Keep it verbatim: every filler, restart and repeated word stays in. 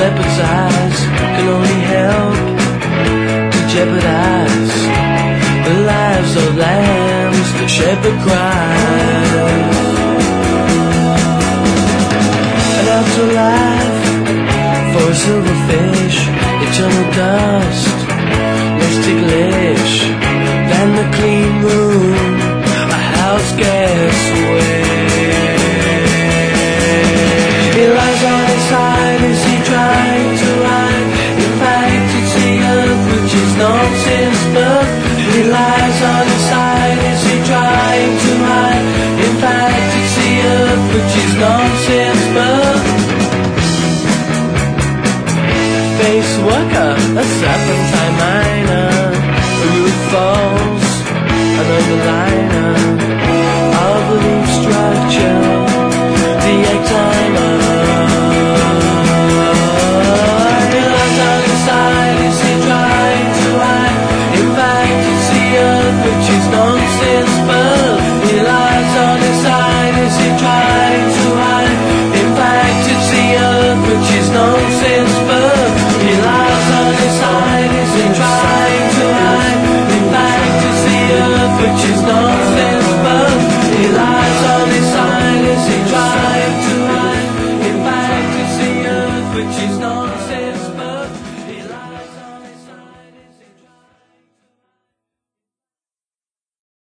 shepherd's eyes can only help to jeopardize the lives of lambs. The shepherd cries. An afterlife for a silverfish, eternal dust, less ticklish than the clean room, a house girl